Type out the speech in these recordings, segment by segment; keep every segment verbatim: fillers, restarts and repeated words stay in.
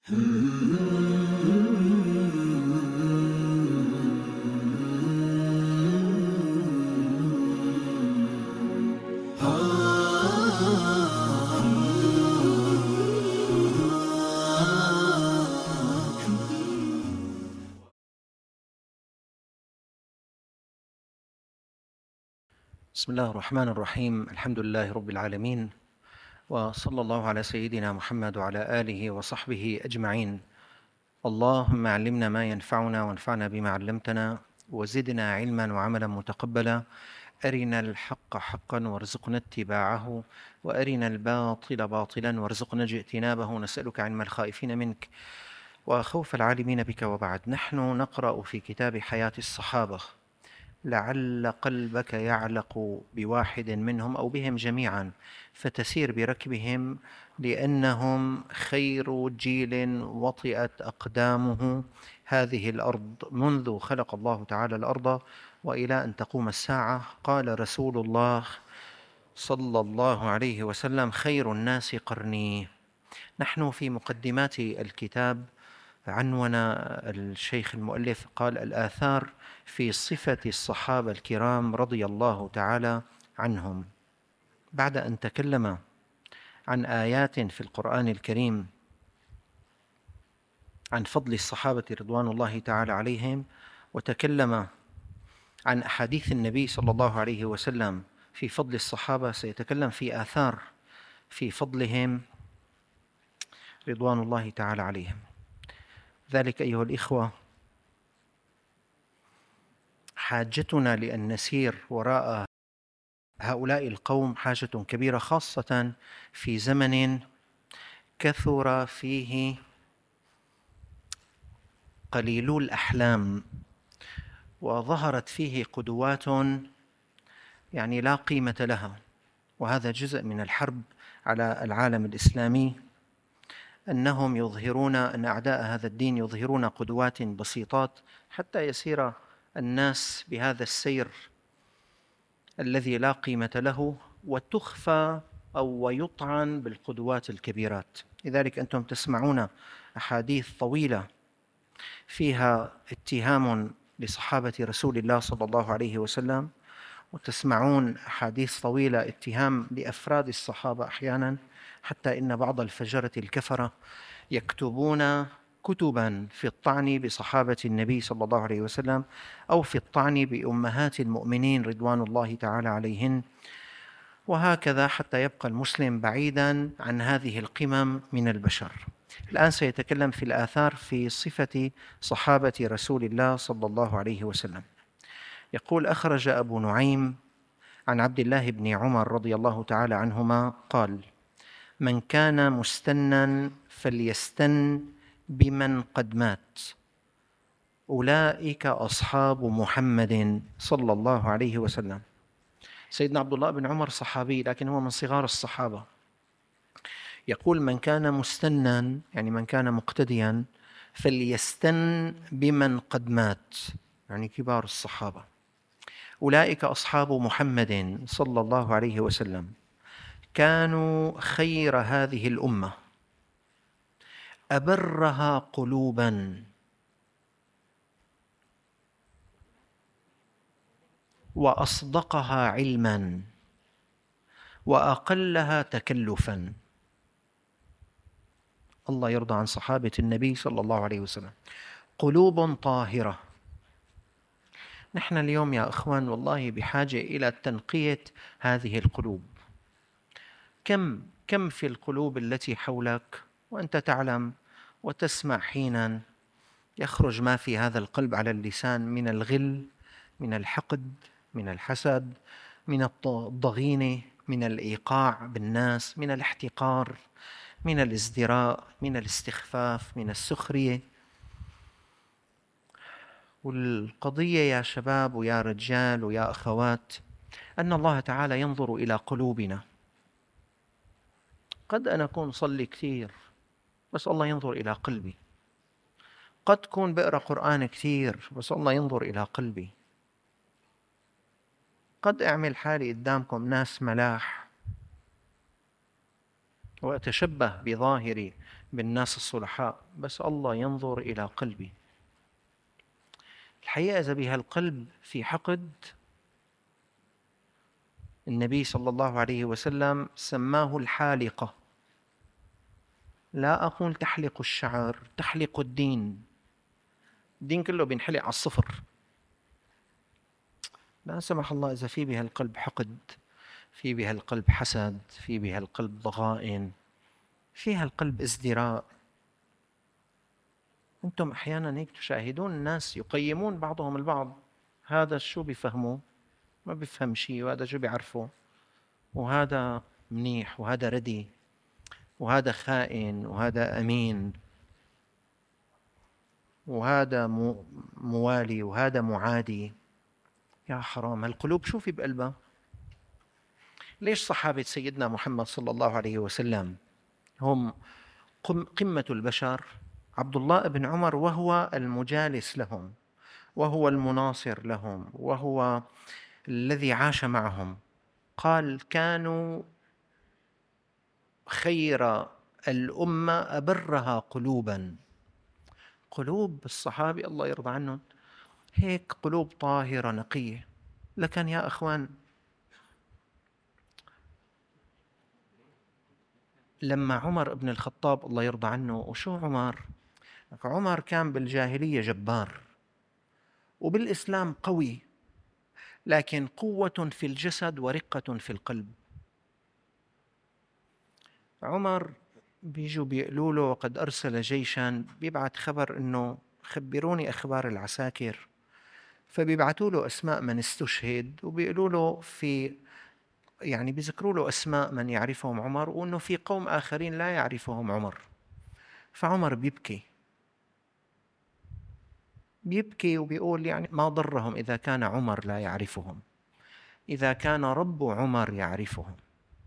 بسم الله الرحمن الرحيم. الحمد لله رب العالمين، وصلى الله على سيدنا محمد وعلى آله وصحبه أجمعين. اللهم علمنا ما ينفعنا وانفعنا بما علمتنا، وزدنا علما وعملا متقبلا. أرنا الحق حقا وارزقنا اتباعه، وأرنا الباطل باطلا وارزقنا اجتنابه. نسألك علم الخائفين منك وخوف العالمين بك. وبعد، نحن نقرأ في كتاب حياة الصحابة، لعل قلبك يعلق بواحد منهم أو بهم جميعا فتسير بركبهم، لأنهم خير جيل وطئت أقدامه هذه الأرض منذ خلق الله تعالى الأرض وإلى أن تقوم الساعة. قال رسول الله صلى الله عليه وسلم: خير الناس قرني. نحن في مقدمات الكتاب عنون الشيخ المؤلف قال: الآثار في صفة الصحابة الكرام رضي الله تعالى عنهم. بعد أن تكلم عن آيات في القرآن الكريم عن فضل الصحابة رضوان الله تعالى عليهم، وتكلم عن أحاديث النبي صلى الله عليه وسلم في فضل الصحابة، سيتكلم في آثار في فضلهم رضوان الله تعالى عليهم. ذلك أيها الإخوة حاجتنا لأن نسير وراء هؤلاء القوم حاجة كبيرة، خاصة في زمن كثر فيه قليلو الأحلام، وظهرت فيه قدوات يعني لا قيمة لها. وهذا جزء من الحرب على العالم الإسلامي، أنهم يظهرون أن أعداء هذا الدين يظهرون قدوات بسيطات حتى يسير الناس بهذا السير الذي لا قيمة له، وتخفى أو ويطعن بالقدوات الكبيرات. لذلك أنتم تسمعون أحاديث طويلة فيها اتهام لصحابة رسول الله صلى الله عليه وسلم، وتسمعون أحاديث طويلة اتهام لأفراد الصحابة أحيانا، حتى إن بعض الفجرة الكفرة يكتبون كتبا في الطعن بصحابة النبي صلى الله عليه وسلم، أو في الطعن بأمهات المؤمنين رضوان الله تعالى عليهن، وهكذا حتى يبقى المسلم بعيدا عن هذه القمم من البشر. الآن سيتكلم في الآثار في صفة صحابة رسول الله صلى الله عليه وسلم. يقول: أخرج أبو نعيم عن عبد الله بن عمر رضي الله تعالى عنهما قال: من كان مستنا فليستن بمن قد مات، أولئك أصحاب محمد صلى الله عليه وسلم. سيدنا عبد الله بن عمر صحابي، لكن هو من صغار الصحابة. يقول: من كان مستنا يعني من كان مقتديا فليستن بمن قد مات، يعني كبار الصحابة. أولئك أصحاب محمد صلى الله عليه وسلم، كانوا خير هذه الأمة، أبرها قلوبا، وأصدقها علما، وأقلها تكلفا. الله يرضى عن صحابة النبي صلى الله عليه وسلم. قلوب طاهرة. نحن اليوم يا أخوان والله بحاجة إلى تنقية هذه القلوب. كم كم في القلوب التي حولك وأنت تعلم وتسمع حينا يخرج ما في هذا القلب على اللسان من الغل، من الحقد، من الحسد، من الضغينة، من الإيقاع بالناس، من الاحتقار، من الازدراء، من الاستخفاف، من السخرية. والقضية يا شباب ويا رجال ويا أخوات أن الله تعالى ينظر إلى قلوبنا. قد أنا أكون صلي كثير بس الله ينظر إلى قلبي، قد كون بقرأ قرآن كثير بس الله ينظر إلى قلبي، قد أعمل حالي قدامكم ناس ملاح وأتشبه بظاهري بالناس الصلحاء، بس الله ينظر إلى قلبي. الحقيقة إذا بهالقلب في حقد، النبي صلى الله عليه وسلم سماه الحالقة. لا أقول تحلق الشعر، تحلق الدين. الدين كله بينحلق على الصفر. لا سمح الله إذا في بهالقلب حقد، في بهالقلب حسد، في بهالقلب ضغائن، في هالقلب ازدراء. أنتم أحيانا هيك تشاهدون الناس يقيمون بعضهم البعض، هذا شو بيفهمه؟ ما بيفهم شيء، وهذا شو بيعرفه، وهذا منيح وهذا ردي، وهذا خائن وهذا أمين، وهذا موالي وهذا معادي. يا حرام، هالقلوب شو في بقلبها؟ ليش صحابة سيدنا محمد صلى الله عليه وسلم هم قمة البشر؟ عبد الله بن عمر وهو المجالس لهم، وهو المناصر لهم، وهو الذي عاش معهم، قال: كانوا خير الأمة أبرها قلوبا. قلوب الصحابة الله يرضى عنهم هيك قلوب طاهرة نقية. لكن يا أخوان، لما عمر بن الخطاب الله يرضى عنه، وشو عمر؟ عمر كان بالجاهلية جبار، وبالإسلام قوي، لكن قوة في الجسد ورقة في القلب. عمر بيجوا بيقولوا له وقد أرسل جيشا، بيبعت خبر إنه خبروني أخبار العساكر، فبيبعتوا له أسماء من استشهد، وبيقولوا له في يعني بيذكروا له أسماء من يعرفهم عمر، وأنه في قوم آخرين لا يعرفهم عمر. فعمر بيبكي بيبكي وبيقول يعني ما ضرهم إذا كان عمر لا يعرفهم، إذا كان رب عمر يعرفهم.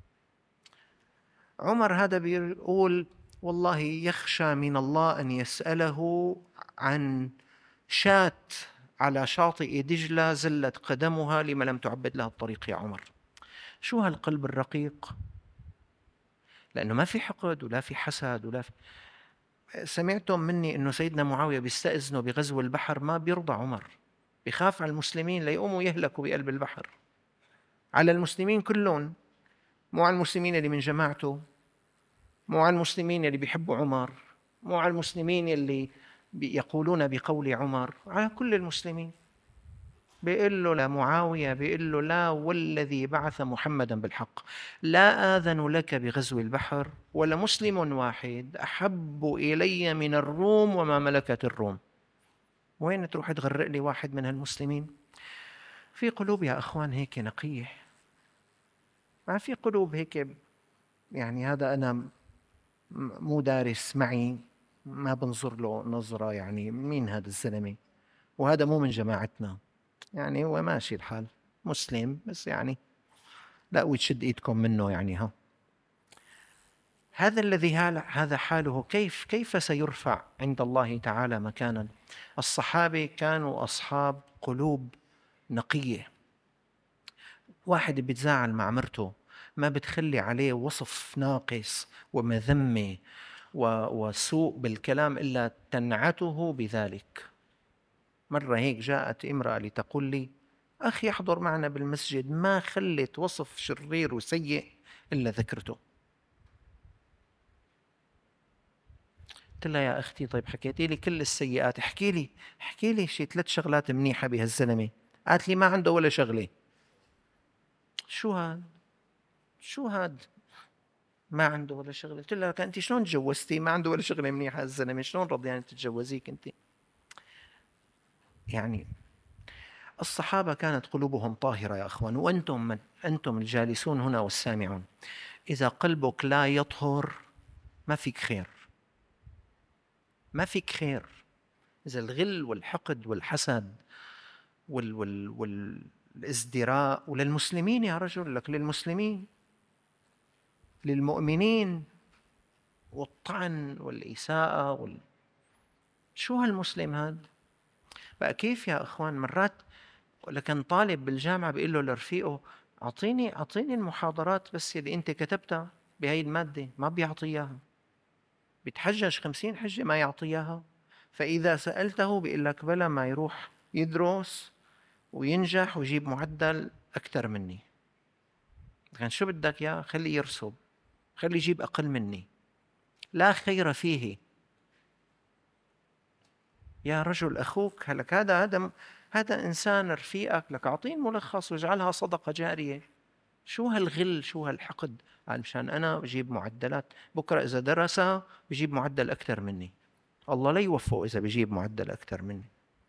عمر هذا بيقول والله يخشى من الله أن يسأله عن شاة على شاطئ دجلة زلت قدمها لما لم تعبد لها الطريق يا عمر. شو هالقلب الرقيق؟ لأنه ما في حقد ولا في حسد ولا في... سمعتم مني أنه سيدنا معاوية بيستأذنه بغزو البحر، ما بيرضى عمر، بيخاف على المسلمين ليقوموا يهلكوا بقلب البحر، على المسلمين كلهم، مو على المسلمين اللي من جماعته، مو على المسلمين اللي بيحبوا عمر، مو على المسلمين اللي يقولون بقول عمر، على كل المسلمين. بيقول له لمعاوية، بيقول له: لا والذي بعث محمدا بالحق لا آذن لك بغزو البحر، ولا مسلم واحد أحب إلي من الروم وما ملكت الروم. وين تروح تغرق لي واحد من هالمسلمين؟ في قلوب يا أخوان هيك نقية، ما في قلوب هيك يعني هذا أنا مو دارس معي، ما بنظر له نظرة يعني مين هذا الزلمة، وهذا مو من جماعتنا، يعني هو ماشي الحال مسلم بس يعني لا وتشد ايدكم منه يعني. ها هذا الذي هذا حاله كيف كيف سيرفع عند الله تعالى مكانا؟ الصحابة كانوا أصحاب قلوب نقية. واحد بيتزاعل مع مرته ما بتخلي عليه وصف ناقص ومذمة وسوء بالكلام إلا تنعته بذلك. مرة هيك جاءت امرأة لتقول لي: أخي يحضر معنا بالمسجد، ما خلت وصف شرير وسيء إلا ذكرته. قلت لها: يا أختي طيب حكيتي لي كل السيئات، احكي لي احكي لي شي ثلاث شغلات منيحة بهالزلمة. قالت لي: ما عنده ولا شغلة. شو هاد شو هاد ما عنده ولا شغلة؟ قلت لها: أنت شلون تجوزتي ما عنده ولا شغلة منيحة الزلمة؟ شلون رضيان يعني تتجوزيك أنت؟ يعني الصحابة كانت قلوبهم طاهرة يا أخوان. وأنتم من أنتم الجالسون هنا والسامعون، إذا قلبك لا يطهر ما فيك خير، ما فيك خير. إذا الغل والحقد والحسد وال وال والازدراء، وللمسلمين يا رجل، لك للمسلمين للمؤمنين، والطعن والإساءة وال... شو هالمسلم هذا بقى؟ كيف يا أخوان؟ مرات لكن طالب بالجامعة بيقول له لرفيقه: أعطيني أعطيني المحاضرات بس اللي أنت كتبتها بهاي المادة، ما بيعطيها. بيتحجج خمسين حجة ما يعطيها، فإذا سألته بيقول لك بلا ما يروح يدرس وينجح ويجيب معدل أكثر مني. كان شو بدك يا خليه يرسب، خليه يجيب أقل مني، لا خير فيه. يا رجل أخوك هلك هذا هذا هذا إنسان رفيقك، لك أعطيه ملخص واجعلها صدقة جارية. شو هالغل، شو هالحقد علشان أنا بجيب معدلات، بكرة إذا درسها بجيب معدل أكثر مني، الله لا يوفقه إذا بجيب معدل أكثر مني.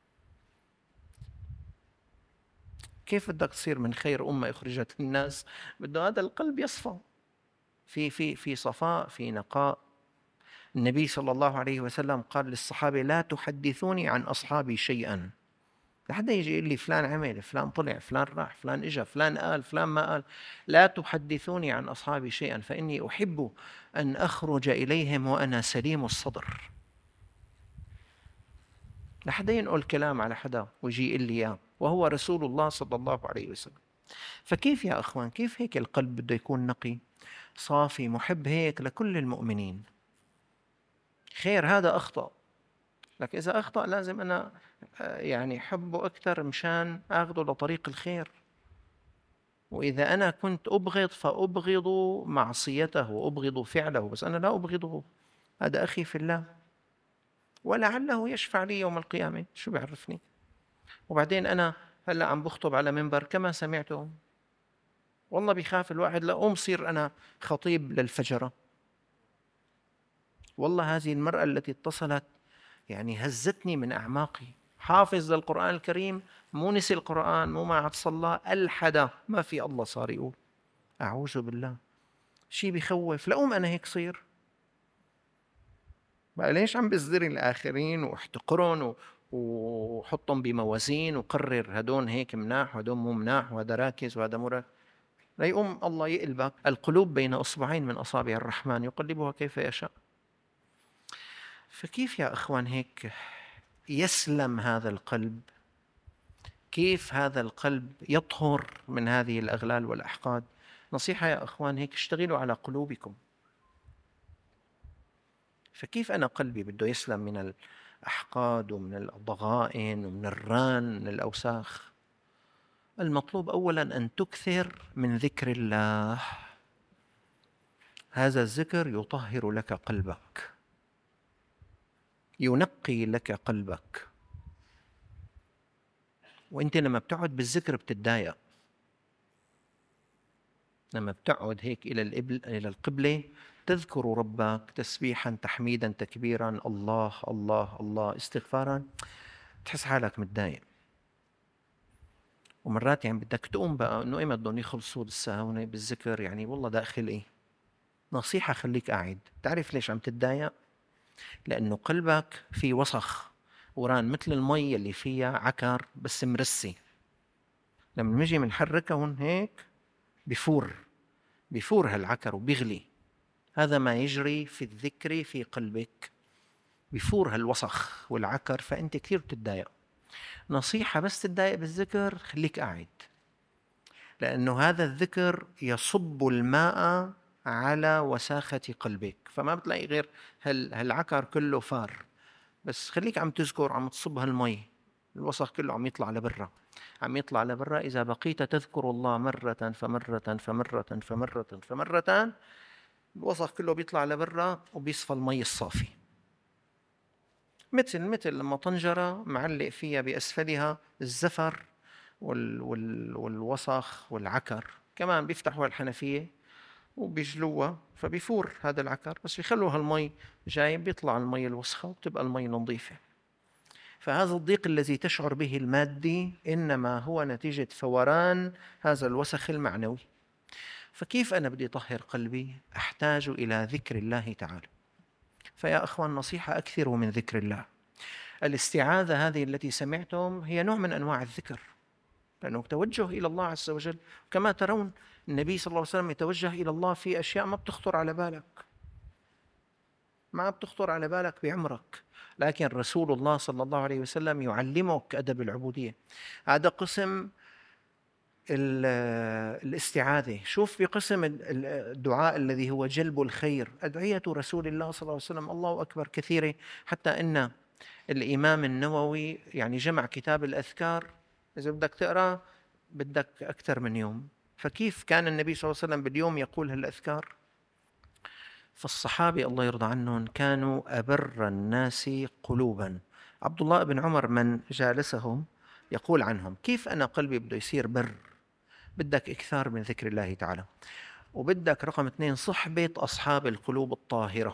كيف بدك تصير من خير أمة أخرجت للناس؟ بده هذا القلب يصفى، في في في صفاء، في نقاء. النبي صلى الله عليه وسلم قال للصحابة: لا تحدثوني عن أصحابي شيئا. لحد يجي يقول لي فلان عمل، فلان طلع، فلان راح، فلان اجى، فلان قال، فلان ما قال. لا تحدثوني عن أصحابي شيئا فإني أحب أن أخرج إليهم وأنا سليم الصدر. لحد ينقل كلام على حدا ويجي يقول لي إياه وهو رسول الله صلى الله عليه وسلم. فكيف يا أخوان، كيف هيك القلب بده يكون نقي صافي محب هيك لكل المؤمنين؟ خير هذا أخطأ، لكن إذا أخطأ لازم أنا يعني حبه أكثر مشان أخذه لطريق الخير. وإذا أنا كنت أبغض فأبغض معصيته وأبغض فعله، بس أنا لا أبغضه، هذا أخي في الله، ولعله يشفع لي يوم القيامة، شو بيعرفني؟ وبعدين أنا هلأ عم بخطب على منبر كما سمعتم، والله بيخاف الواحد لأقوم صير أنا خطيب للفجرة. والله هذه المرأة التي اتصلت يعني هزتني من أعماقي، حافظ للقرآن الكريم، مو نسي القرآن، مو ما عاد صلى، ألحد ما في الله صار يقول. أعوذ بالله، شيء بيخوف. لأقوم أنا هيك صير بقى؟ ليش عم بزدري الآخرين واحتقرهم وحطهم بموازين وقرر هدون هيك مناح وهدون مو مناح وهذا راكز وهذا مرة؟ لا يقوم الله يقلبك. القلوب بين أصبعين من أصابع الرحمن يقلبها كيف يشاء. فكيف يا أخوان هيك يسلم هذا القلب؟ كيف هذا القلب يطهر من هذه الأغلال والأحقاد؟ نصيحة يا أخوان هيك، اشتغلوا على قلوبكم. فكيف أنا قلبي بده يسلم من الأحقاد ومن الضغائن ومن الران، من الأوساخ؟ المطلوب أولا أن تكثر من ذكر الله. هذا الذكر يطهر لك قلبك، ينقي لك قلبك. وانت لما بتقعد بالذكر بتتضايق، لما بتقعد هيك إلى إلى القبلة تذكر ربك تسبيحا تحميدا تكبيرا، الله الله الله، استغفارا، تحس حالك متضايق. ومرات يعني بدك تقوم بقى انه ايمت بدهم يخلصوا لسه هون بالذكر، يعني والله داخل ايه. نصيحة خليك قاعد. تعرف ليش عم تتضايق؟ لأنه قلبك في وسخ وران، مثل المي اللي فيها عكر بس مرسي، لما نجي منحركها هيك بفور بفور هالعكر وبيغلي. هذا ما يجري في الذكر في قلبك، بفور هالوسخ والعكر، فأنت كثير بتتضايق. نصيحة بس تتضايق بالذكر خليك قاعد، لأنه هذا الذكر يصب الماء على وساخة قلبك، فما بتلاقي غير هالعكر كله فار. بس خليك عم تذكر، عم تصب هالمي، الوسخ كله عم يطلع لبرا، عم يطلع لبرا. إذا بقيت تذكر الله مرة فمرة فمرة فمرة فمرة، الوسخ كله بيطلع لبرا وبيصفى المي الصافي. مثل مثل لما طنجرة معلق فيها بأسفلها الزفر وال وال والوسخ والعكر، كمان بيفتحوا الحنفية وبيجلوها فبيفور هذا العكر، بس بيخلوا هالمي جاي بيطلع المي الوسخة وبتبقى المي نظيفة. فهذا الضيق الذي تشعر به المادي إنما هو نتيجة فوران هذا الوسخ المعنوي. فكيف أنا بدي أطهر قلبي؟ أحتاج إلى ذكر الله تعالى. فيا أخوان نصيحة، أكثروا من ذكر الله. الاستعاذة هذه التي سمعتم هي نوع من أنواع الذكر، لأنه توجه إلى الله عز وجل. كما ترون النبي صلى الله عليه وسلم يتوجه إلى الله في أشياء ما بتخطر على بالك، ما بتخطر على بالك بعمرك، لكن رسول الله صلى الله عليه وسلم يعلمك أدب العبودية. هذا قسم الاستعاذة. شوف بقسم الدعاء الذي هو جلب الخير، أدعية رسول الله صلى الله عليه وسلم الله أكبر كثيرة، حتى إن الإمام النووي يعني جمع كتاب الأذكار، إذا بدك تقرأ بدك أكثر من يوم. فكيف كان النبي صلى الله عليه وسلم باليوم يقول هالأذكار؟ فالصحابة الله يرضى عنهم كانوا أبر الناس قلوبا. عبد الله بن عمر من جالسهم يقول عنهم: كيف أنا قلبي بده يصير بر؟ بدك إكثار من ذكر الله تعالى، وبدك رقم اثنين صحبة أصحاب القلوب الطاهرة،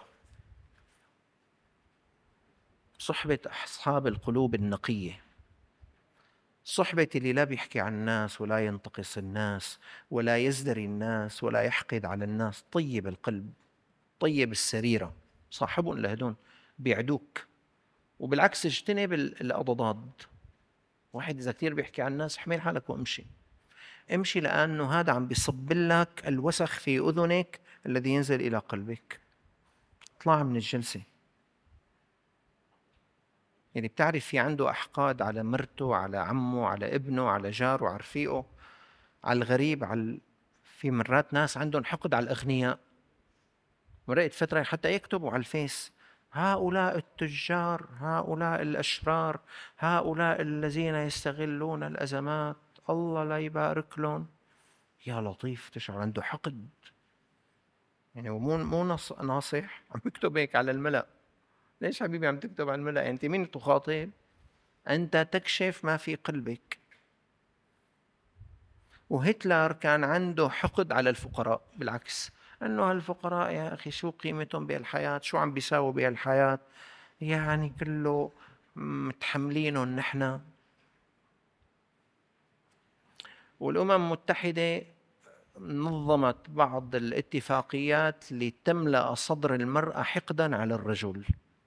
صحبة أصحاب القلوب النقية، صحبة اللي لا بيحكي عن الناس ولا ينتقص الناس ولا يزدري الناس ولا يحقد على الناس، طيب القلب طيب السريرة، صاحبهم لهدون بيعدوك. وبالعكس اجتنب الأضداد. واحد إذا كتير بيحكي عن الناس احمل حالك وامشي، امشي، لأنه هذا عم بيصب لك الوسخ في أذنك الذي ينزل إلى قلبك. اطلع من الجلسة. يعني بتعرف في عنده أحقاد على مرته، على عمه، على ابنه، على جاره، على رفيقه، على الغريب، على في مرات ناس عندهم حقد على الأغنياء. مرقت فترة حتى يكتبوا على الفيس: هؤلاء التجار، هؤلاء الأشرار، هؤلاء الذين يستغلون الأزمات، الله لا يبارك لهم. يا لطيف، تشعر عنده حقد. يعني مو مو ناصح عم يكتب هيك على الملأ. ليش حبيبي عم تكتب على الملأ؟ أنت مين تخاطب؟ أنت تكشف ما في قلبك. وهتلر كان عنده حقد على الفقراء، بالعكس، أنه هالفقراء يا أخي شو قيمتهم بهالحياة، شو عم بيساووا بهالحياة، يعني كله متحملينهم نحن. والأمم المتحدة نظمت بعض الاتفاقيات لتملأ صدر المرأة حقدا على الرجل.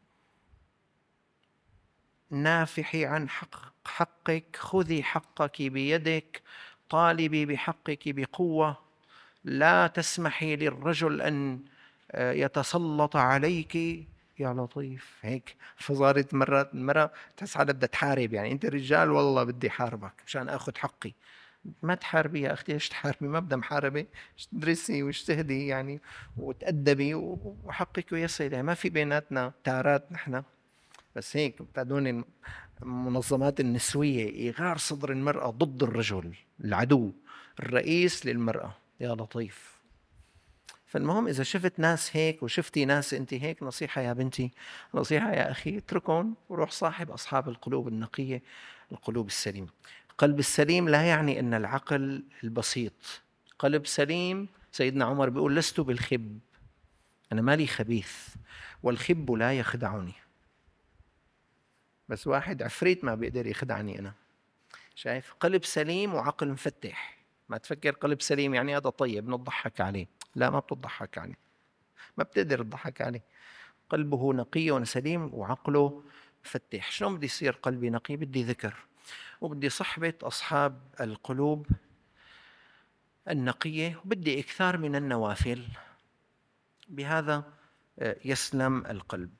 نافحي عن حق حقك، خذي حقك بيدك، طالبي بحقك بقوة، لا تسمحي للرجل أن يتسلط عليك. يا لطيف هيك. فصارت مرات المرأة تحس حالها بدها تحارب، يعني أنت رجال والله بدي حاربك مشان أخذ حقي. ما تحاربي يا أختي، إيش تحاربي؟ ما بدها محاربة، تدرسي واجتهدي يعني وتأدبي وحقك يصل. يعني ما في بيناتنا تارات نحن، بس هيك بتعدون المنظمات النسوية إغار صدر المرأة ضد الرجل، العدو الرئيس للمرأة. يا لطيف. فالمهم إذا شفت ناس هيك وشفتي ناس أنت هيك، نصيحة يا بنتي، نصيحة يا أخي، اتركهم وروح صاحب أصحاب القلوب النقية، القلوب السليمة. القلب السليم لا يعني أن العقل البسيط. قلب سليم سيدنا عمر بيقول: لست بالخب، أنا مالي خبيث، والخب لا يخدعني. بس واحد عفريت ما بيقدر يخدعني أنا. شايف؟ قلب سليم وعقل مفتح. ما تفكر قلب سليم يعني هذا طيب نضحك عليه، لا، ما بتضحك عليه، ما بتقدر تضحك عليه. قلبه نقي وسليم وعقله مفتح. شلون بدي يصير قلبي نقي؟ بدي ذكر، وبدي صحبة أصحاب القلوب النقية، وبدي إكثار من النوافل. بهذا يسلم القلب.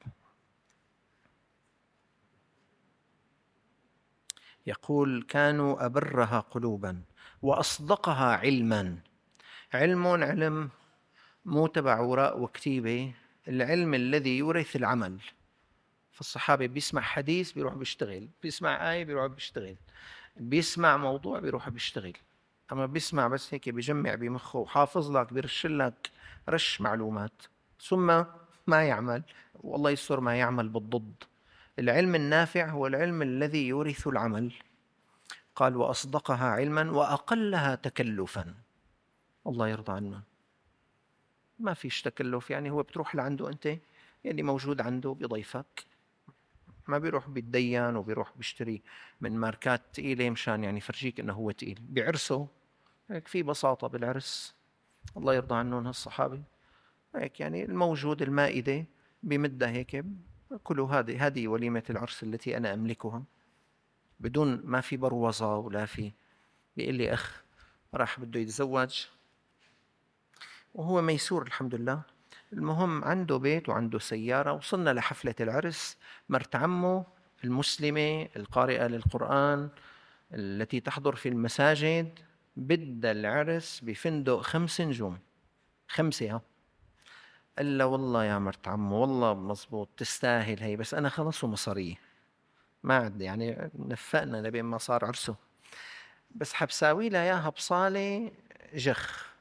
يقول: كانوا أبرها قلوبا وأصدقها علما. علم علم مو تبع وراء وكتيبة، العلم الذي يورث العمل. فالصحابة بيسمع حديث بيروح بيشتغل، بيسمع آية بيروح بيشتغل، بيسمع موضوع بيروح بيشتغل. أما بيسمع بس هيك بيجمع بمخه وحافظ لك، بيرشل لك رش معلومات ثم ما يعمل، والله يستر ما يعمل بالضد. العلم النافع هو العلم الذي يورث العمل. قال: وأصدقها علما وأقلها تكلفا. الله يرضى عنه، ما فيش تكلف. يعني هو بتروح لعنده أنت، يلي موجود عنده بيضيفك، ما بيروح بيتدين وبيروح بيشتري من ماركات تقيلة مشان يعني فرجيك إنه هو تقيل. بعرسه هيك في بساطة بالعرس، الله يرضى عنهم هالصحابة. هيك يعني الموجود المائدة بمدة هيك كلوا، هذه هذه وليمة العرس التي أنا أملكها، بدون ما في بروزة ولا في. بيقول لي أخ راح بده يتزوج وهو ميسور الحمد لله، المهم عنده بيت وعنده سيارة. وصلنا لحفلة العرس، مرت عمه المسلمة القارئة للقرآن التي تحضر في المساجد بدها العرس بفندق خمس نجوم، خمسة ها. قال له والله يا مرت عمو والله مزبوط تستاهل هي، بس أنا خلص ومصارية ما عندي، يعني نفقنا لبين ما صار عرسه، بس حبساوي لها إياها بصالة جخ.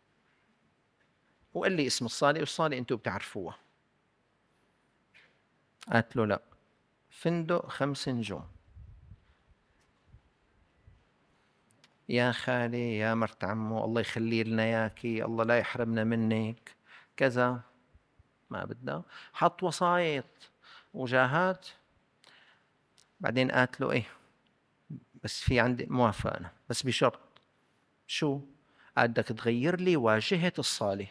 وقال لي اسم الصالة، والصالة أنتوا بتعرفوها. قالت له لا، فندق خمس نجوم. يا خالي يا مرت عمو الله يخلي لنا ياكي، الله لا يحرمنا منك كذا، ما بدنا. حط وسايط وجاهات. بعدين قالت له ايه بس في عندي موافقة أنا، بس بشرط. شو؟ قال بدك تغير لي واجهة الصالة.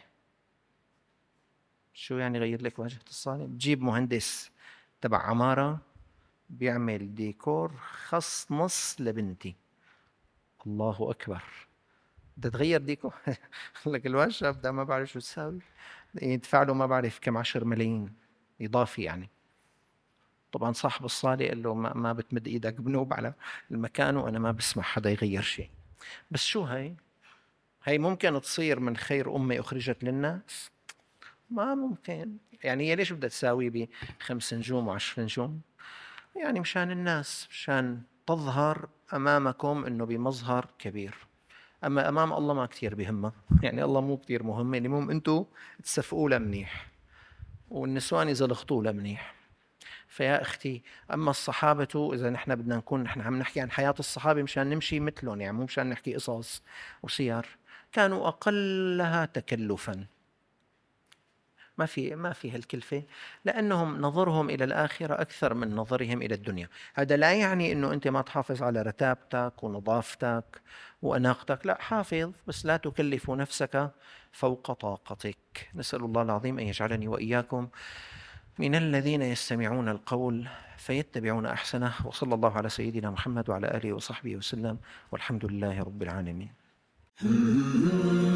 شو يعني غير لك واجهة الصالة؟ بتجيب مهندس تبع عمارة بيعمل ديكور خص نص لبنتي. الله أكبر، بدها تغير ديكور لك الواجهة بدها ما بعرف شو تساوي، يدفع له ما بعرف كم عشر ملايين إضافي يعني. طبعا صاحب الصالة قال له ما, ما بتمد إيدك بنوب على المكان، وأنا ما بسمح حدا يغير شيء. بس شو هي؟ هي ممكن تصير من خير أمة أخرجت للناس؟ ما ممكن. يعني هي ليش بدها تساوي بخمس نجوم وعشر نجوم؟ يعني مشان الناس، مشان تظهر أمامكم أنه بمظهر كبير، أما أمام الله ما كتير بهمه. يعني الله مو كتير مهم، يعني المهم أنتوا تسفقوا له منيح، والنسوان يزلخطوا له منيح. فيا أختي، أما الصحابة إذا نحن بدنا نكون نحن عم نحكي عن حياة الصحابة مشان نمشي مثلهم، يعني مو مشان نحكي قصص وسير، كانوا أقلها تكلفا. ما في ما في هالكلفة، لأنهم نظرهم إلى الآخرة أكثر من نظرهم إلى الدنيا. هذا لا يعني أنه أنت ما تحافظ على رتابتك ونظافتك وأناقتك، لا حافظ، بس لا تكلف نفسك فوق طاقتك. نسأل الله العظيم أن يجعلني وإياكم من الذين يستمعون القول فيتبعون أحسنه. وصلى الله على سيدنا محمد وعلى آله وصحبه وسلم، والحمد لله رب العالمين.